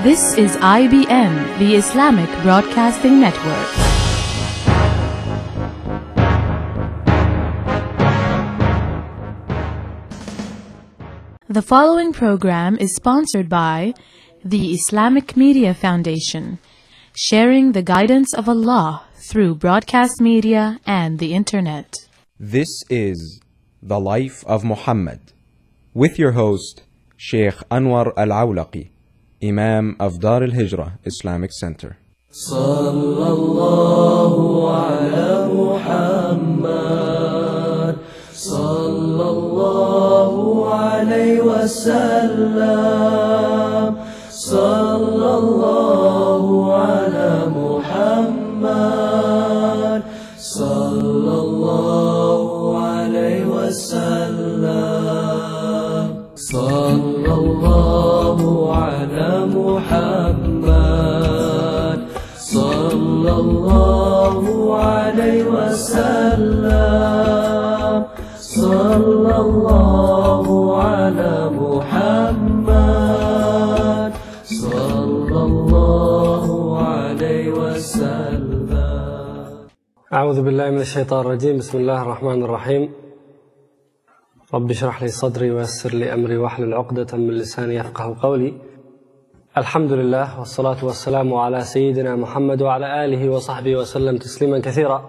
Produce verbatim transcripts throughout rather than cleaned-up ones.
This is I B N, the Islamic Broadcasting Network. The following program is sponsored by the Islamic Media Foundation, sharing the guidance of Allah through broadcast media and the Internet. This is The Life of Muhammad, with your host, Sheikh Anwar Al-Awlaqi, Imam of Dar al-Hijrah Islamic Center. Sallallahu ala Muhammad, sallallahu alayhi wa sallam, sallallahu ala Muhammad, sallallahu alayhi wa sallam, sallallahu ala Muhammad, sallallahu alayhi wa sallam, sallallahu ala Muhammad, sallallahu alayhi wa sallam. أعوذ بالله من الشيطان الرجيم. بسم الله الرحمن الرحيم. رب اشرح لي صدري ويسر لي أمري واحلل عقدة من لساني يفقه قولي. الحمد لله والصلاة والسلام على سيدنا محمد وعلى آله وصحبه وسلم تسليما كثيرا.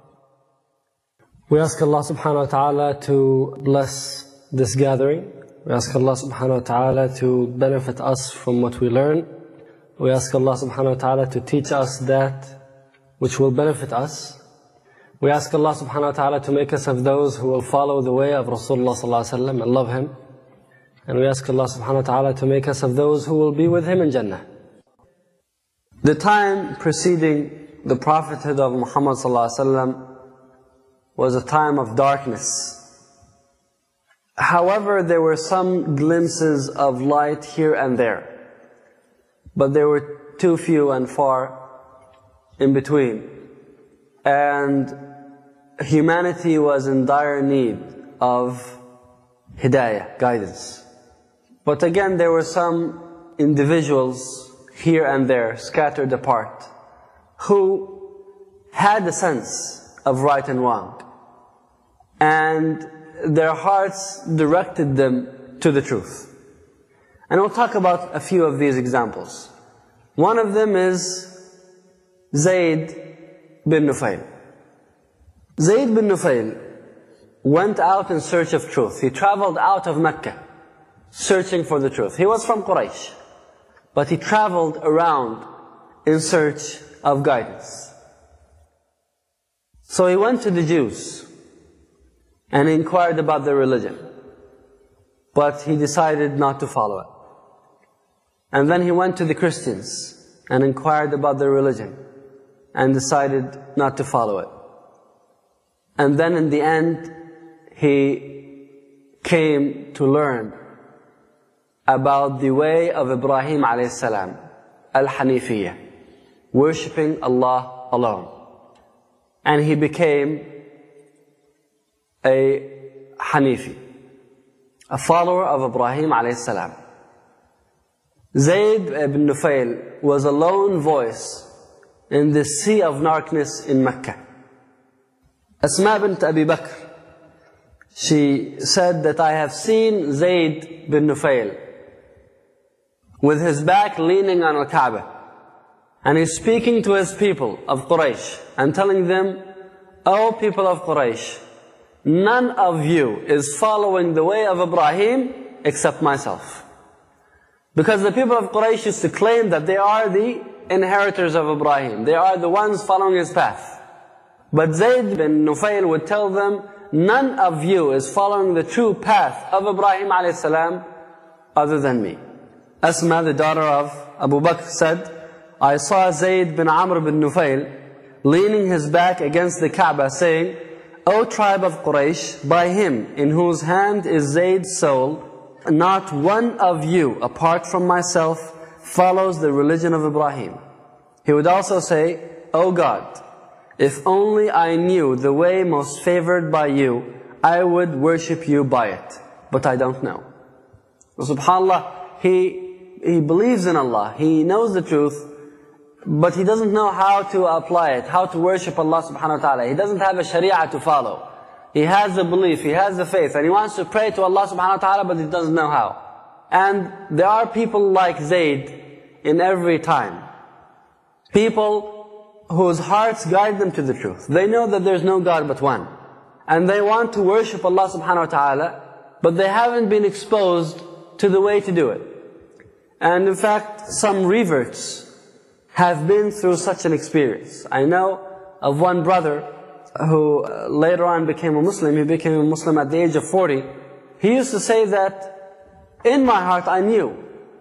We ask Allah subhanahu wa ta'ala to bless this gathering. We ask Allah subhanahu wa ta'ala to benefit us from what we learn. We ask Allah subhanahu wa ta'ala to teach us that which will benefit us. We ask Allah subhanahu wa ta'ala to make us of those who will follow the way of Rasulullah sallallahu alaihi wasallam and love him. And we ask Allah subhanahu wa ta'ala to make us of those who will be with him in Jannah. The time preceding the prophethood of Muhammad sallallahu alaihi wasallam was a time of darkness. However, there were some glimpses of light here and there, but they were too few and far in between. And humanity was in dire need of hidayah, guidance. But again, there were some individuals here and there, scattered apart, who had a sense of right and wrong. And their hearts directed them to the truth. And we'll talk about a few of these examples. One of them is Zayd bin Nufayl. Zayd bin Nufayl went out in search of truth. He traveled out of Mecca, searching for the truth. He was from Quraysh, but he traveled around in search of guidance. So he went to the Jews and inquired about their religion, but he decided not to follow it. And then he went to the Christians and inquired about their religion and decided not to follow it. And then in the end, he came to learn about the way of Ibrahim alayhi salam, al-Hanifiyya, worshipping Allah alone. And he became a Hanifi, a follower of Ibrahim alayhi salam. Zayd ibn Nufayl was a lone voice in the sea of darkness in Mecca. Asma bint Abi Bakr, she said that I have seen Zayd bin Nufayl with his back leaning on al-Kaaba, and he's speaking to his people of Quraysh and telling them, "O people of Quraysh, none of you is following the way of Ibrahim except myself." Because the people of Quraysh used to claim that they are the inheritors of Ibrahim. They are the ones following his path. But Zayd bin Nufayl would tell them, none of you is following the true path of Ibrahim alayhi salam other than me. Asma, the daughter of Abu Bakr, said, I saw Zayd bin Amr bin Nufayl leaning his back against the Kaaba, saying, O tribe of Quraysh, by him in whose hand is Zayd's soul, not one of you, apart from myself, follows the religion of Ibrahim. He would also say, O God, if only I knew the way most favored by you, I would worship you by it. But I don't know. SubhanAllah, he he believes in Allah, he knows the truth, but he doesn't know how to apply it, how to worship Allah subhanahu wa ta'ala. He doesn't have a sharia to follow. He has the belief, he has the faith, and he wants to pray to Allah subhanahu wa ta'ala, but he doesn't know how. And there are people like Zayd in every time. People whose hearts guide them to the truth. They know that there's no God but one. And they want to worship Allah subhanahu wa ta'ala, but they haven't been exposed to the way to do it. And in fact, some reverts have been through such an experience. I know of one brother who later on became a Muslim. He became a Muslim at the age of forty. He used to say that, in my heart I knew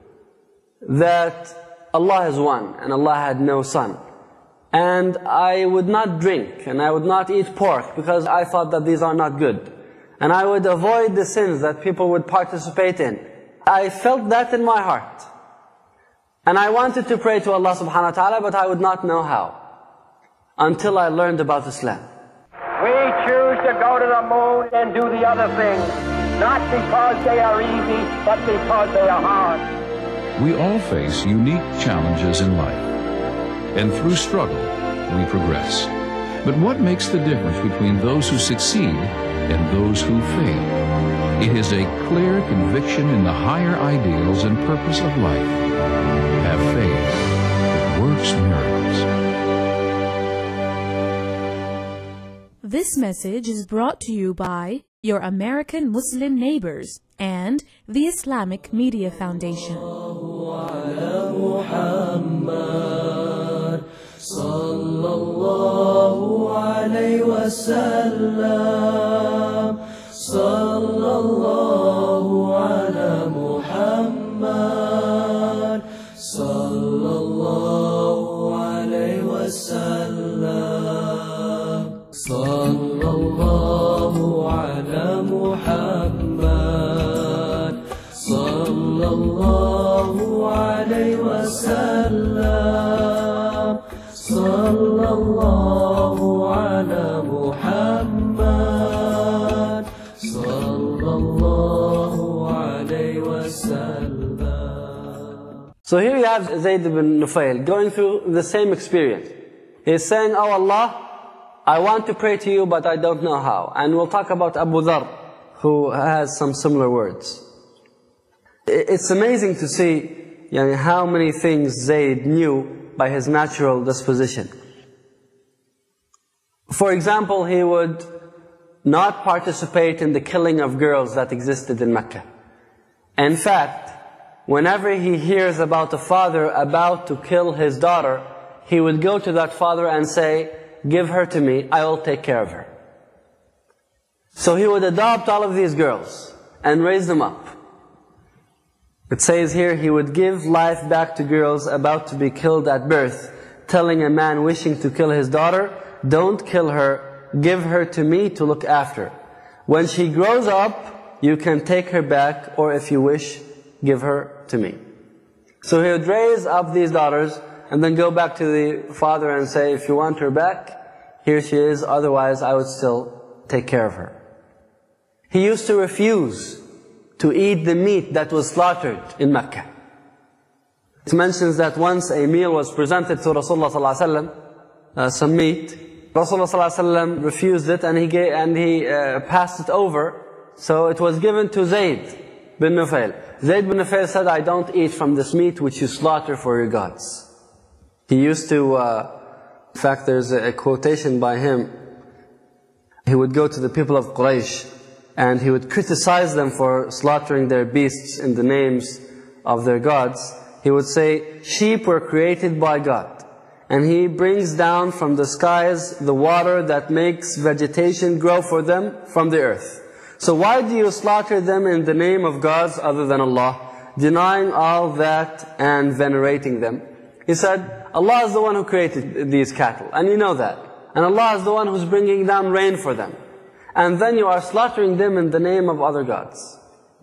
that Allah is one and Allah had no son. And I would not drink and I would not eat pork because I thought that these are not good. And I would avoid the sins that people would participate in. I felt that in my heart. And I wanted to pray to Allah subhanahu wa ta'ala, but I would not know how. Until I learned about Islam. We choose to go to the moon and do the other things, not because they are easy, but because they are hard. We all face unique challenges in life, and through struggle, we progress. But what makes the difference between those who succeed and those who fail? It is a clear conviction in the higher ideals and purpose of life. Have faith. It works miracles. This message is brought to you by your American Muslim neighbors and the Islamic Media Foundation. Sallallahu alayhi wa sallam. Sallallahu ala Muhammad. Sallallahu alayhi wa sallam. Sallallahu ala Muhammad. Sallallahu alayhi wa sallam. Sallallahu ala Muhammad. Sallallahu alayhi wa sallam. So here you have Zayd ibn Nufail going through the same experience. He's saying, "Oh Allah, I want to pray to you, but I don't know how." And we'll talk about Abu Dharr, who has some similar words. It's amazing to see you know, how many things Zayd knew by his natural disposition. For example, he would not participate in the killing of girls that existed in Mecca. In fact, whenever he hears about a father about to kill his daughter, he would go to that father and say, "Give her to me, I will take care of her." So he would adopt all of these girls and raise them up. It says here, he would give life back to girls about to be killed at birth, telling a man wishing to kill his daughter, "Don't kill her, give her to me to look after. When she grows up, you can take her back, or if you wish, give her to me." So he would raise up these daughters and then go back to the father and say, "If you want her back, here she is, otherwise I would still take care of her." He used to refuse to eat the meat that was slaughtered in Mecca. It mentions that once a meal was presented to Rasulullah sallallahu alaihi wasallam, uh, some meat. Rasulullah sallallahu alaihi wasallam refused it and he gave, and he uh, passed it over. So it was given to Zayd bin Nufail. Zayd bin Nufail said, "I don't eat from this meat which you slaughter for your gods." He used to, uh, in fact there's a, a quotation by him. He would go to the people of Quraysh and he would criticize them for slaughtering their beasts in the names of their gods. He would say, "Sheep were created by God, and He brings down from the skies the water that makes vegetation grow for them from the earth. So why do you slaughter them in the name of gods other than Allah, denying all that and venerating them?" He said, Allah is the one who created these cattle, and you know that. And Allah is the one who's bringing down rain for them. And then you are slaughtering them in the name of other gods.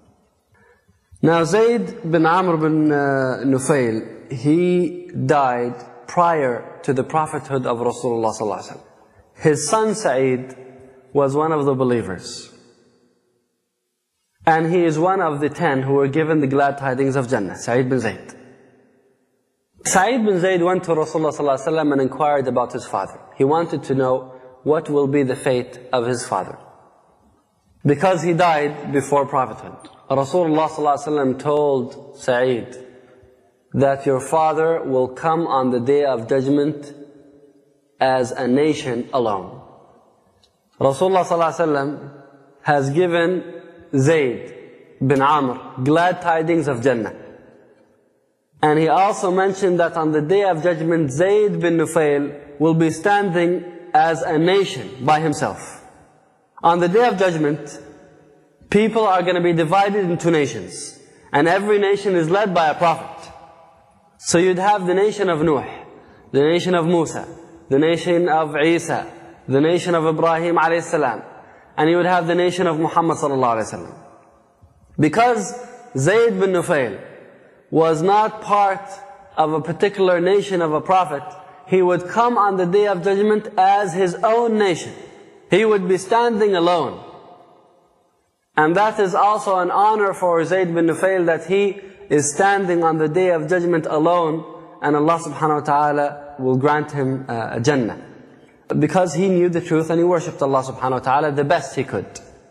Now Zayd bin Amr bin uh, Nufail, he died prior to the prophethood of Rasulullah sallallahu alaihi wasallam. His son Sa'id was one of the believers. And he is one of the ten who were given the glad tidings of Jannah, Sa'id bin Zayd. Sa'id bin Zayd went to Rasulullah sallallahu alaihi wasallam and inquired about his father. He wanted to know what will be the fate of his father, because he died before prophethood. Rasulullah sallallahu alaihi wasallam told Sa'id that your father will come on the day of judgment as a nation alone. Rasulullah sallallahu alaihi wasallam has given Zayd bin Amr glad tidings of Jannah. And he also mentioned that on the day of judgment, Zayd bin Nufayl will be standing as a nation by himself. On the day of judgment, people are going to be divided into nations. And every nation is led by a prophet. So you'd have the nation of Nuh, the nation of Musa, the nation of Isa, the nation of Ibrahim alayhi salam, and you would have the nation of Muhammad sallallahu alayhi wasallam. Because Zayd bin Nufayl was not part of a particular nation of a prophet, he would come on the day of judgment as his own nation. He would be standing alone. And that is also an honor for Zayd bin Nufayl, that he is standing on the day of judgment alone, and Allah subhanahu wa ta'ala will grant him uh, Jannah. Because he knew the truth and he worshipped Allah subhanahu wa ta'ala the best he could.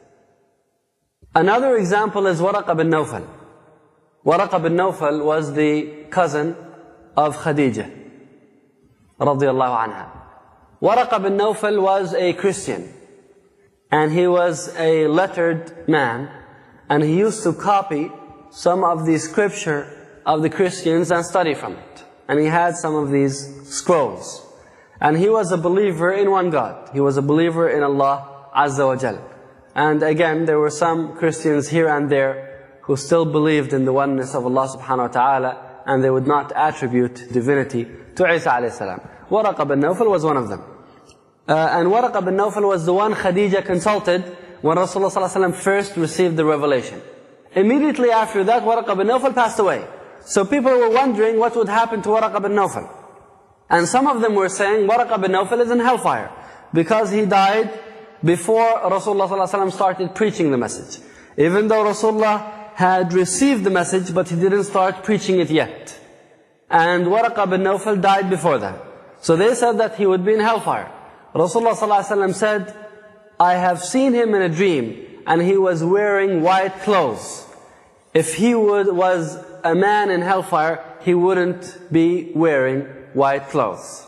Another example is Waraqa bin Nawfal. Waraqa bin Nawfal was the cousin of Khadijah radiyallahu anha. Waraqa bin Nawfal was a Christian, and he was a lettered man, and he used to copy some of the scripture of the Christians and study from it. And he had some of these scrolls. And he was a believer in one God. He was a believer in Allah Azza wa Jal. And again, there were some Christians here and there who still believed in the oneness of Allah subhanahu wa ta'ala, and they would not attribute divinity to Isa alayhi salam. Waraqa bin Nawfal was one of them. Uh, and Waraqa bin Nawfal was the one Khadijah consulted when Rasulullah sallallahu alaihi wasallam first received the revelation. Immediately after that, Waraqa bin Nawfal passed away. So people were wondering what would happen to Waraqa bin Nawfal. And some of them were saying Waraqa bin Nawfal is in hellfire, because he died before Rasulullah sallallahu alaihi wasallam started preaching the message. Even though Rasulullah had received the message, but he didn't start preaching it yet. And Waraqa bin Nawfal died before that. So they said that he would be in hellfire. Rasulullah sallallahu alaihi wasallam said, I have seen him in a dream, and he was wearing white clothes. If he would, was a man in hellfire, he wouldn't be wearing white clothes.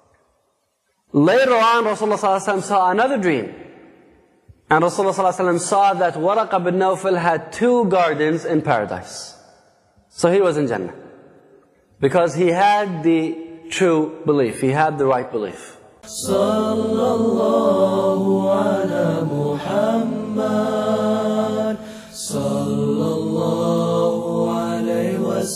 Later on, Rasulullah sallallahu alaihi wasallam saw another dream. And Rasulullah sallallahu alaihi wasallam saw that Waraqa bin Nawfal had two gardens in paradise. So he was in Jannah. Because he had the true belief. He had the right belief. Sallallahu ala Muhammad, sallallahu alayhi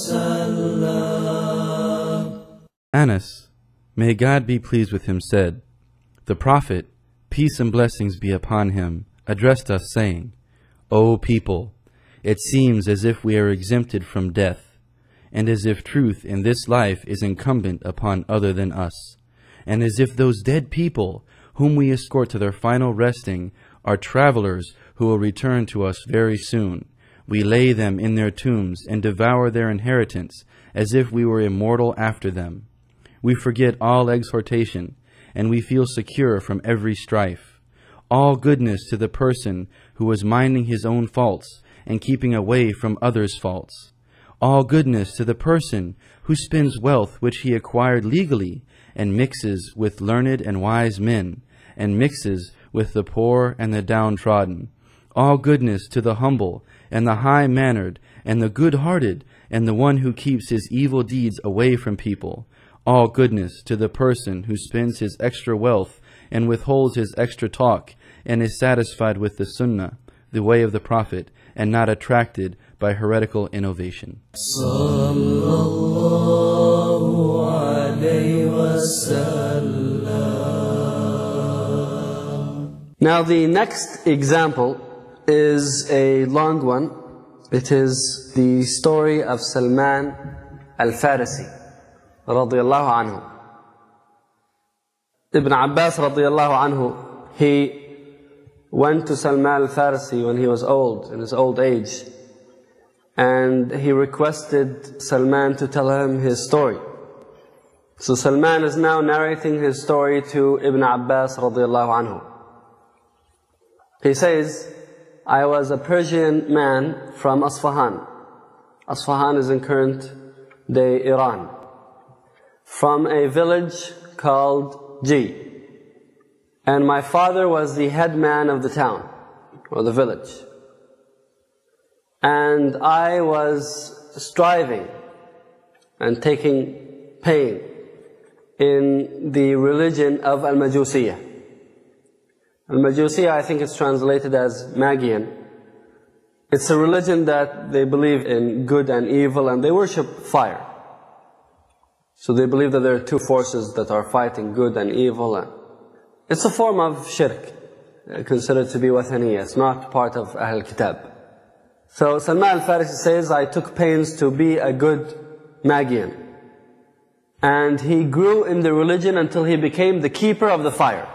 wasallam. Anas, may God be pleased with him, said, the Prophet, peace and blessings be upon him, addressed us saying, O people, it seems as if we are exempted from death, and as if truth in this life is incumbent upon other than us, and as if those dead people whom we escort to their final resting are travelers who will return to us very soon. We lay them in their tombs and devour their inheritance as if we were immortal after them. We forget all exhortation, and we feel secure from every strife. All goodness to the person who was minding his own faults and keeping away from others' faults. All goodness to the person who spends wealth which he acquired legally and mixes with learned and wise men, and mixes with the poor and the downtrodden. All goodness to the humble and the high-mannered and the good-hearted and the one who keeps his evil deeds away from people. All goodness to the person who spends his extra wealth and withholds his extra talk and is satisfied with the sunnah, the way of the Prophet, and not attracted by heretical innovation. Sallallahu alayhi wasallam. Now the next example is a long one. It is the story of Salman al-Farisi radiyallahu anhu. Ibn Abbas radiyallahu anhu, he went to Salman al-Farisi when he was old, in his old age, and he requested Salman to tell him his story. So Salman is now narrating his story to Ibn Abbas radiallahu anhu. He says, I was a Persian man from Asfahan. Asfahan is in current day Iran. From a village called Ji. And my father was the head man of the town, or the village. And I was striving and taking pain in the religion of Al-Majusiyah. Al-Majusiyah, I think it's translated as Magian. It's a religion that they believe in good and evil, and they worship fire. So they believe that there are two forces that are fighting good and evil. And it's a form of shirk, considered to be wathaniya. It's not part of Ahl Kitab. So Salman al-Farisi says, I took pains to be a good Magian. And he grew in the religion until he became the keeper of the fire.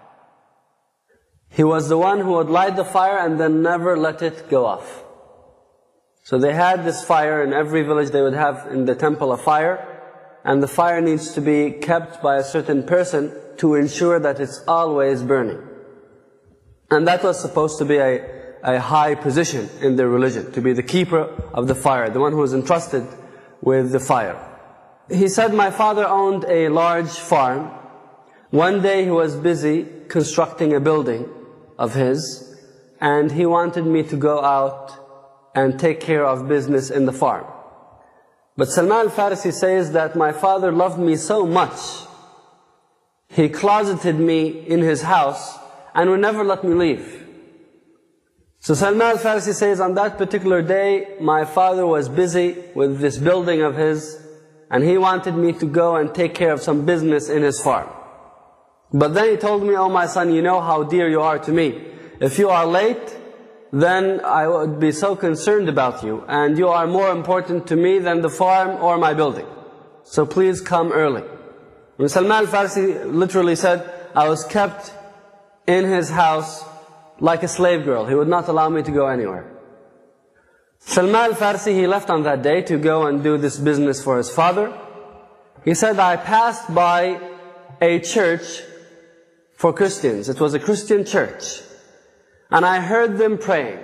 He was the one who would light the fire and then never let it go off. So they had this fire in every village. They would have in the temple a fire, and the fire needs to be kept by a certain person to ensure that it's always burning. And that was supposed to be a, a high position in their religion, to be the keeper of the fire, the one who was entrusted with the fire. He said, my father owned a large farm. One day he was busy constructing a building of his, and he wanted me to go out and take care of business in the farm. But Salman al-Farisi says that my father loved me so much, he closeted me in his house and would never let me leave. So Salman al-Farisi says, on that particular day, my father was busy with this building of his, and he wanted me to go and take care of some business in his farm. But then he told me, oh my son, you know how dear you are to me. If you are late, then I would be so concerned about you, and you are more important to me than the farm or my building. So please come early. When Salman al-Farisi literally said, I was kept in his house like a slave girl. He would not allow me to go anywhere. Salman al-Farisi, he left on that day to go and do this business for his father. He said, I passed by a church for Christians. It was a Christian church. And I heard them praying.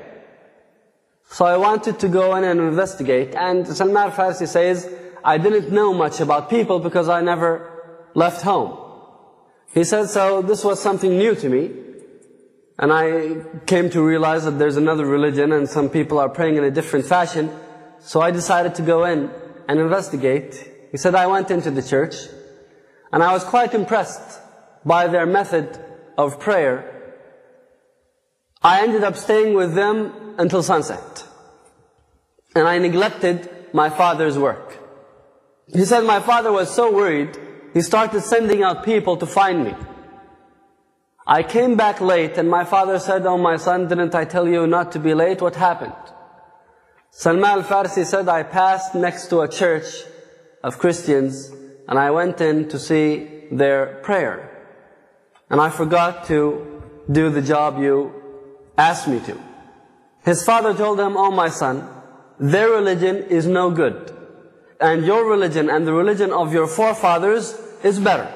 So I wanted to go in and investigate. And Salman al-Farisi says, I didn't know much about people because I never left home. He said, so this was something new to me. And I came to realize that there's another religion and some people are praying in a different fashion. So I decided to go in and investigate. He said, I went into the church and I was quite impressed by their method of prayer. I ended up staying with them until sunset. And I neglected my father's work. He said, my father was so worried, he started sending out people to find me. I came back late and my father said, oh my son, didn't I tell you not to be late? What happened? Salman al-Farisi said, I passed next to a church of Christians and I went in to see their prayer. And I forgot to do the job you asked me to. His father told him, oh my son, their religion is no good. And your religion and the religion of your forefathers is better.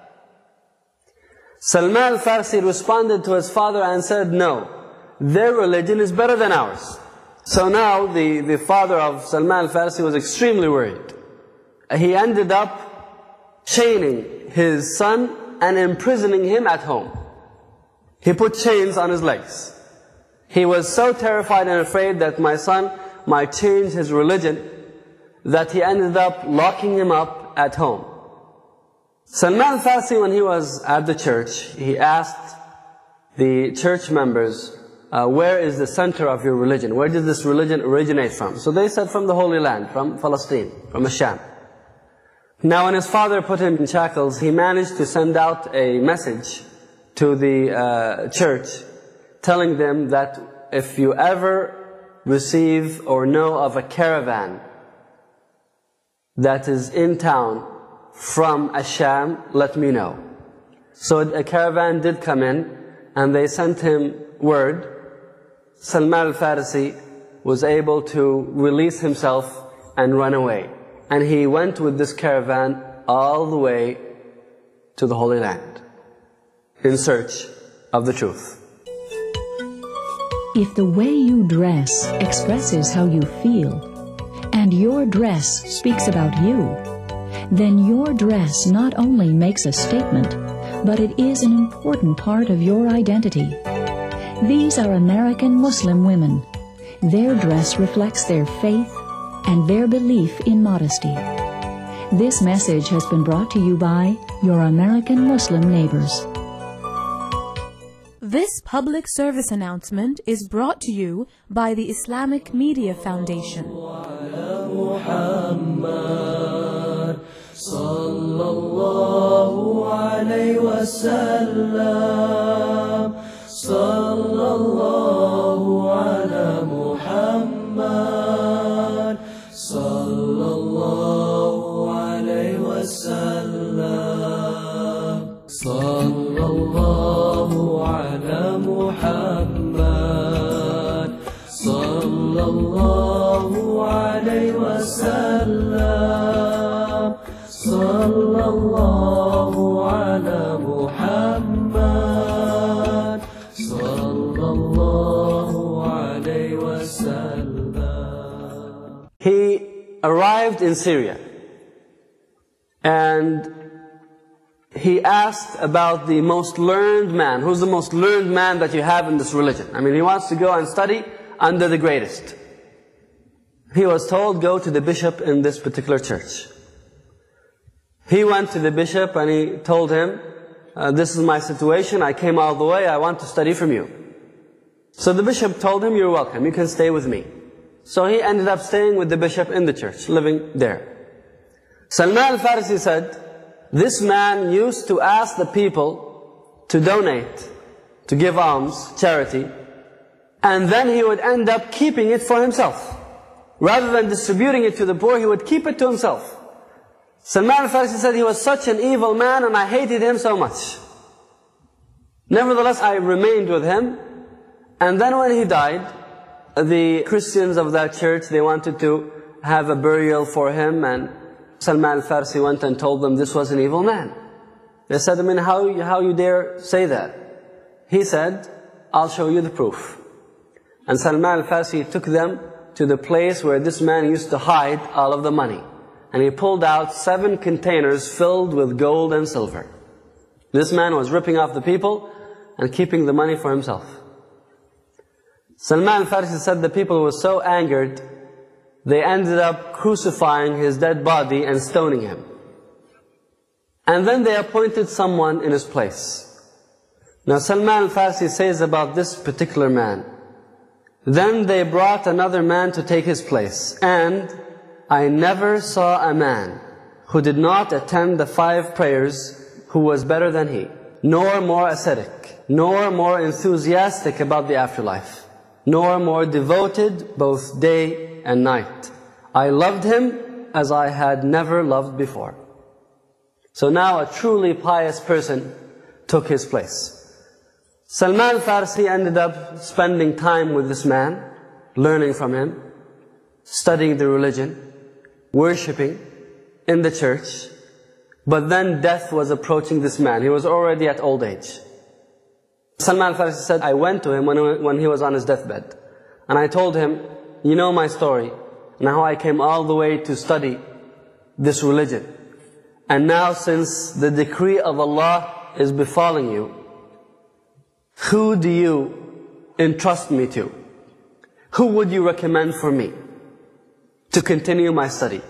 Salman al-Farisi responded to his father and said, no, their religion is better than ours. So now the, the father of Salman al-Farisi was extremely worried. He ended up chaining his son and imprisoning him at home. He put chains on his legs. He was so terrified and afraid that my son might change his religion that he ended up locking him up at home. Salman al-Farisi, when he was at the church, he asked the church members, uh, where is the center of your religion? Where did this religion originate from? So they said, from the Holy Land, from Palestine, from Asham. Now when his father put him in shackles, he managed to send out a message to the uh, church, telling them that if you ever receive or know of a caravan that is in town from Asham, let me know. So a caravan did come in, and they sent him word, Salman al-Farisi was able to release himself and run away. And he went with this caravan all the way to the Holy Land in search of the truth. If the way you dress expresses how you feel, and your dress speaks about you, then your dress not only makes a statement, but it is an important part of your identity. These are American Muslim women. Their dress reflects their faith and their belief in modesty. This message has been brought to you by your American Muslim neighbors. This public service announcement is brought to you by the Islamic Media Foundation. Sallallahu alayhi wa sallam. Sallallahu ala Muhammad. Sallallahu alayhi wa sallam. Sallallahu ala Muhammad. Sallallahu alayhi wa sallam. Sallallahu ala Muhammad. Sallallahu alayhi wa sallam. He arrived in Syria and he asked about the most learned man. Who's the most learned man that you have in this religion? I mean, he wants to go and study under the greatest. He was told, go to the bishop in this particular church. He went to the bishop and he told him, uh, this is my situation, I came all the way, I want to study from you. So the bishop told him, you're welcome, you can stay with me. So he ended up staying with the bishop in the church, living there. Salman al-Farisi said, this man used to ask the people to donate, to give alms, charity, and then he would end up keeping it for himself. Rather than distributing it to the poor, he would keep it to himself. Salman al-Farisi said he was such an evil man and I hated him so much. Nevertheless, I remained with him. And then when he died, the Christians of that church, they wanted to have a burial for him, and Salman al-Farisi went and told them this was an evil man. They said, I mean, how, how you dare say that? He said, I'll show you the proof. And Salman al-Farisi took them to the place where this man used to hide all of the money. And he pulled out seven containers filled with gold and silver. This man was ripping off the people and keeping the money for himself. Salman al-Farisi said the people were so angered, they ended up crucifying his dead body and stoning him. And then they appointed someone in his place. Now Salman al-Farisi says about this particular man, then they brought another man to take his place, and I never saw a man who did not attend the five prayers who was better than he, nor more ascetic, nor more enthusiastic about the afterlife, nor more devoted both day and night. I loved him as I had never loved before. So now a truly pious person took his place. Salman al-Farisi ended up spending time with this man, learning from him, studying the religion, worshipping in the church. But then death was approaching this man. He was already at old age. Salman al-Farisi said, I went to him when, when he was on his deathbed. And I told him, you know my story, and how I came all the way to study this religion. And now since the decree of Allah is befalling you, who do you entrust me to? Who would you recommend for me to continue my study?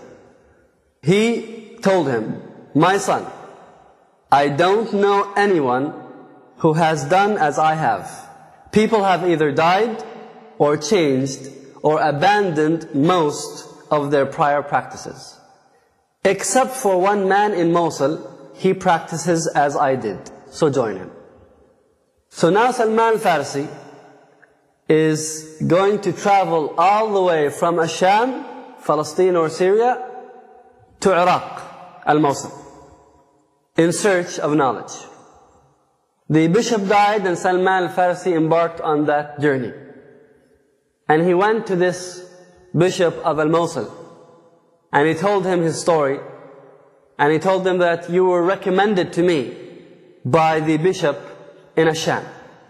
He told him, my son, I don't know anyone who has done as I have. People have either died or changed or abandoned most of their prior practices. Except for one man in Mosul, he practices as I did. So join him. So now Salman al-Farisi is going to travel all the way from Asham, Palestine or Syria, to Iraq, al-Mosul, in search of knowledge. The bishop died and Salman al-Farsi embarked on that journey. And he went to this bishop of Al-Mosul and he told him his story. And he told him that you were recommended to me by the bishop in Asham.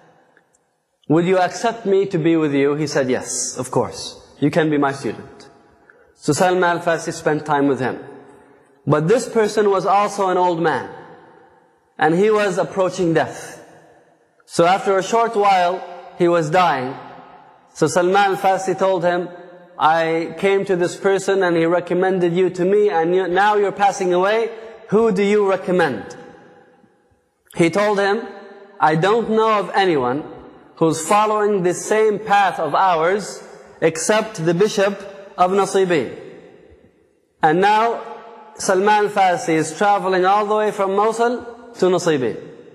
Would you accept me to be with you? He said, yes, of course. You can be my student. So Salman al-Farsi spent time with him. But this person was also an old man. And he was approaching death. So after a short while, he was dying. So Salman al-Farsi told him, I came to this person and he recommended you to me, and you, now you're passing away. Who do you recommend? He told him, I don't know of anyone who's following the same path of ours except the bishop of Nasibin. And now Salman al-Farsi is traveling all the way from Mosul to Nasibin.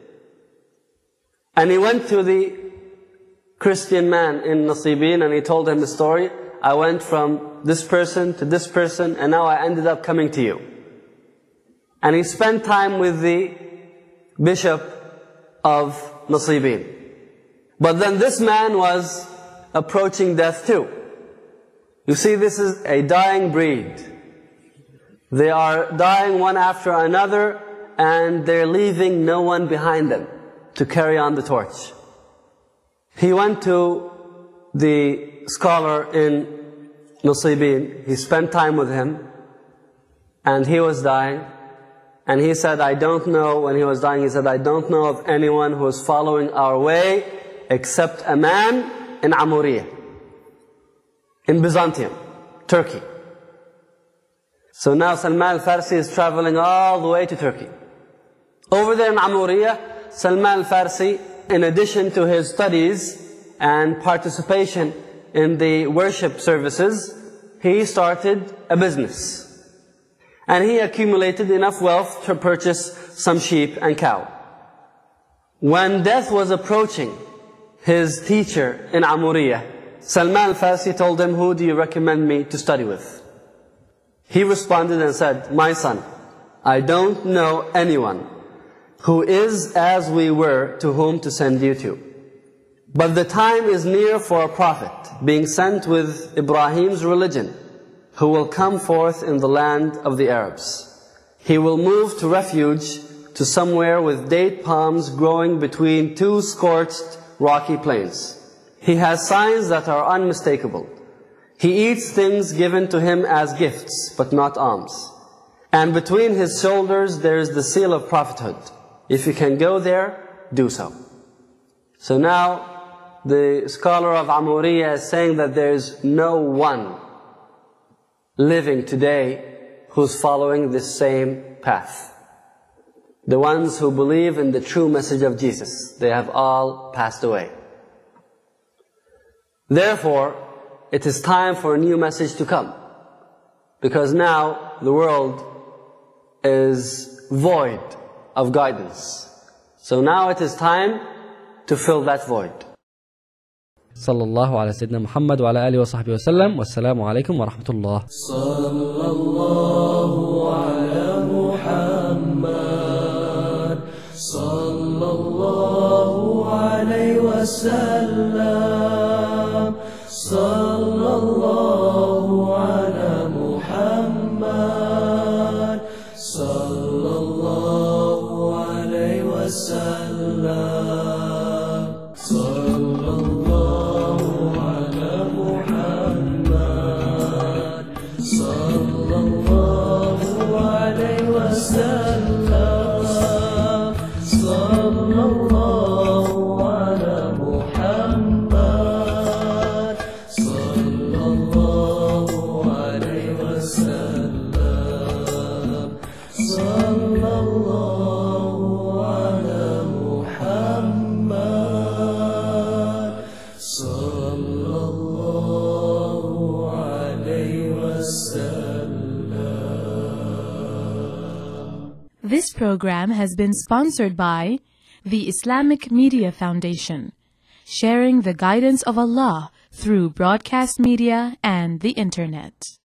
And he went to the Christian man in Nasibin and he told him the story. I went from this person to this person and now I ended up coming to you. And he spent time with the bishop of Nasibin. But then this man was approaching death too. You see, this is a dying breed. They are dying one after another and they're leaving no one behind them to carry on the torch. He went to the scholar in Nasibin. He spent time with him and he was dying. And he said, I don't know, when he was dying, he said, I don't know of anyone who is following our way except a man in Amuriya, in Byzantium, Turkey. So now Salman al-Farsi is traveling all the way to Turkey. Over there in Amuriya, Salman al-Farsi, in addition to his studies and participation in the worship services, he started a business. And he accumulated enough wealth to purchase some sheep and cow. When death was approaching his teacher in Amuriya, Salman al-Farsi told him, who do you recommend me to study with? He responded and said, my son, I don't know anyone who is as we were to whom to send you to. But the time is near for a prophet being sent with Ibrahim's religion, who will come forth in the land of the Arabs. He will move to refuge to somewhere with date palms growing between two scorched rocky plains. He has signs that are unmistakable. He eats things given to him as gifts, but not alms. And between his shoulders there is the seal of prophethood. If you can go there, do so. So now the scholar of Amuriya is saying that there is no one living today who's following this same path. The ones who believe in the true message of Jesus, they have all passed away. Therefore, it is time for a new message to come. Because now the world is void of guidance. So now it is time to fill that void. صلى الله على سيدنا محمد وعلى آله وصحبه وسلم والسلام عليكم ورحمة الله. صلى الله على محمد صلى الله عليه وسلم صلى الله على محمد صلى الله عليه وسلم صلى الله على محمد صلى الله عليه وسلم صلى الله على محمد صلى الله عليه وسلم صلى الله على محمد صلى الله عليه وسلم. This program has been sponsored by the Islamic Media Foundation, sharing the guidance of Allah through broadcast media and the Internet.